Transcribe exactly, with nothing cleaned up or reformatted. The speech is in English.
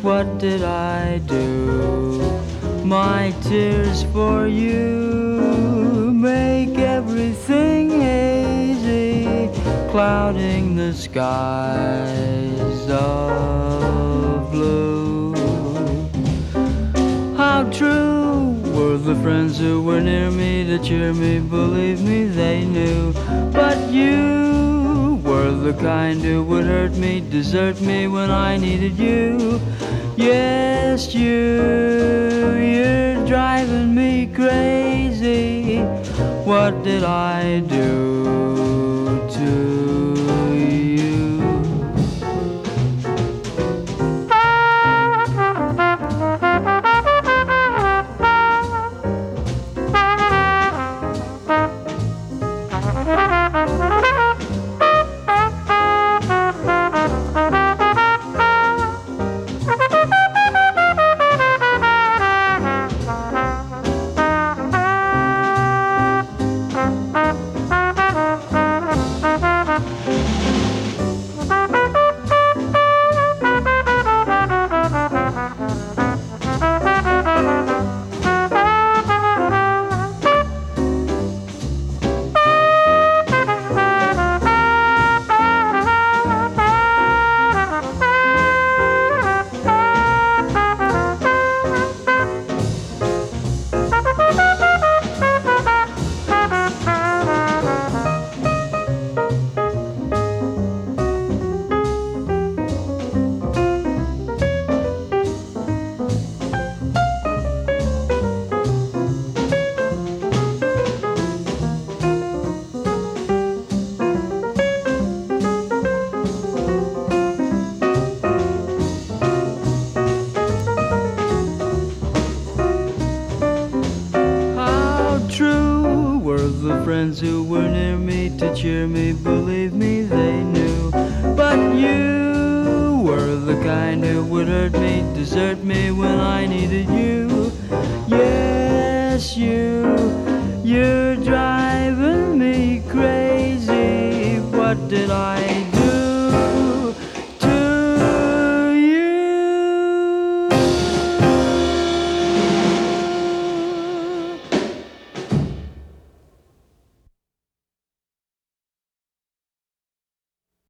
what did I do? My tears for you make everything hazy, clouding the skies of blue. How true were the friends who were near me to cheer me, believe me they knew. But you were the kind who would hurt me, desert me when I needed you. Yes, you, you're driving me crazy. What did I do to you? True were the friends who were near me to cheer me, believe me they knew. But you were the kind who would hurt me, desert me when I needed you.